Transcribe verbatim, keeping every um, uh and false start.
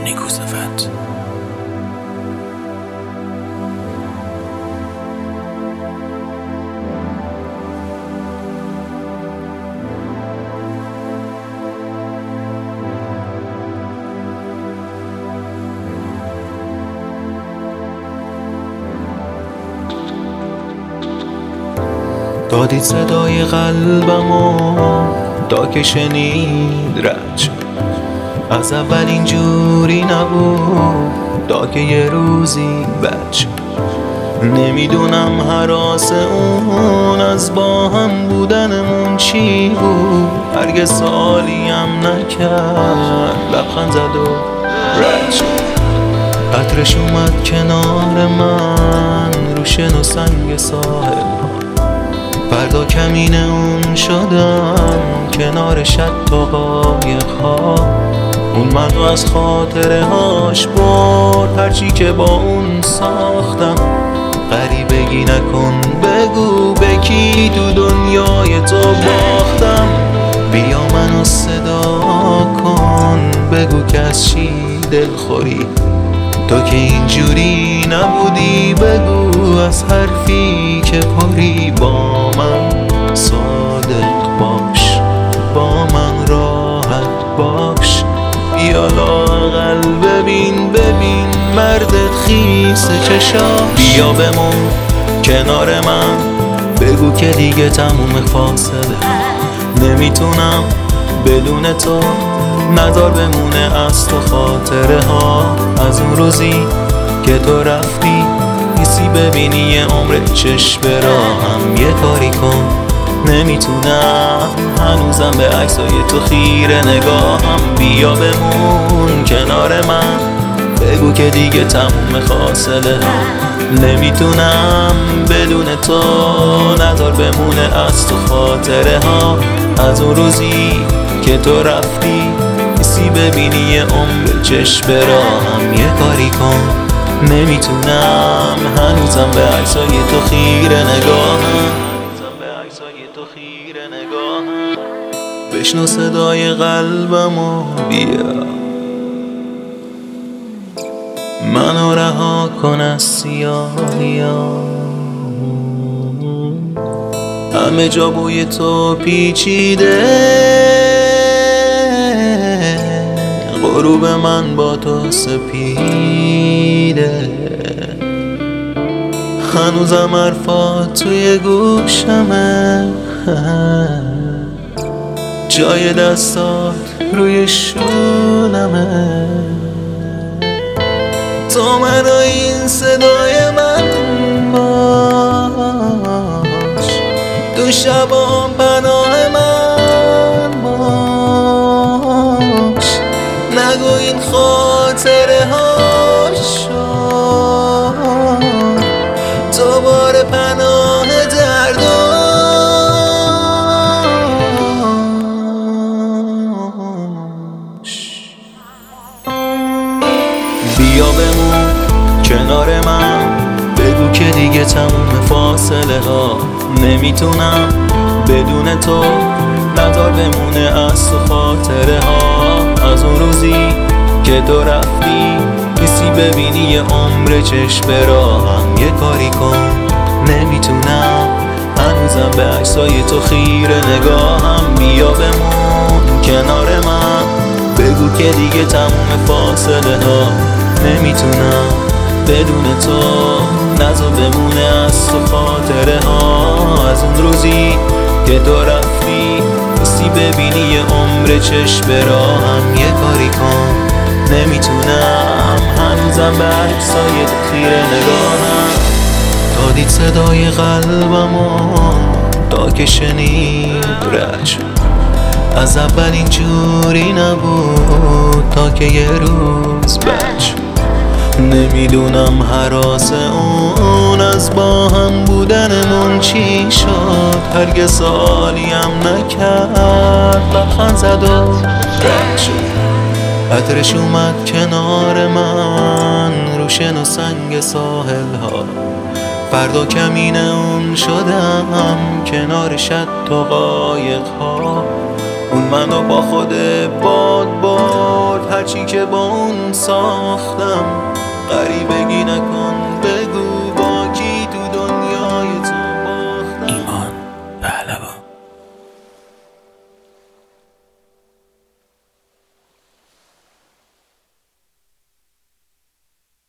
نیکو صفت. دادید صدای قلبمو تا که شنید رد شد. از اول اینجوری نبود تا که یه روزی بد شد. نمیدونم هراس اون از با هم بودنمون چی بود. هرگز سالیم نکرد لبخند زد و رد شد. عطرش اومد کنار من رو شن و سنگ ساحل. فردا کمین اون شدم کنار شط و قایق‌ها. اون منو از خاطره هاش برد، هرچی که با اون ساختم. غریبگی نکن بگو به کی تو دنیای تو باختم. بیا منو صدا کن بگو که از چی دلخوری. تو که اینجوری نبودی بگو از حرفی که پری. با من صادق باش، با من راحت باش. بیا لااقل ببین ببین مردت خیس چشاش. بیا بمون کنار من بگو که دیگه تموم فاصله. نمیتونم بدون تو، نذار بمونه از تو خاطره ها. از اون روزی که تو رفتی حسی ببینی یه عمر چشم براهم. یه کاری کن نمیتونم هنوزم به عکسای تو خیره نگاهم. بیا بمون کنار من بگو که دیگه تموم فاصله ها. نمیتونم بدون تو، نذار بمونه از تو خاطره ها. از اون روزی که تو رفتی حسی ببینی یه عمر چشم براهم. یه کاری کن نمیتونم هنوزم به عکسای تو خیره نگاهم. بشنو صدای قلبمو بیا منو رها کن از سیاهیا. همه جا بوی تو پیچیده، غروب من با تو سپیده. هنوزم حرفات توی گوشمه، جای دستات روی شونمه. تو منو این صدای من باش، تو شبام پناه من باش. نگو این خاطره ها شد تو بار پناه درداش. بیا بمون کنار من بگو که دیگه تموم فاصله ها. نمیتونم بدون تو، نذار بمونه از تو خاطره ها. از اون روزی که تو رفتی حسی ببینی یه عمر چشم براهم. یه کاری کن نمیتونم هنوزم به عکسای تو خیره نگاهم. بیا بمون کنار من بگو که دیگه تموم فاصله ها. نمیتونم بدون تو، نذار بمونه از تو خاطره ها. از اون روزی که تو رفتی حسی ببینی یه عمر چشم براهم. یه کاری کن نمیتونم هنوزم به عکسای تو خیره نگاهم. دادید صدای قلبمو تا که شنید رد شد. از اول اینجوری نبود تا که یه روز بد شد. نمیدونم هراس اون از با هم بودنمون چی شد. هرگز سالیم نکرد لبخند زد و رد شد. عطرش اومد کنار من رو شن و سنگ ساحل ها. فردا کمین اون شدم کنار شط و قایق ها. اون منو با خود باد برد، هرچی که با اون ساختم غریبگی نکن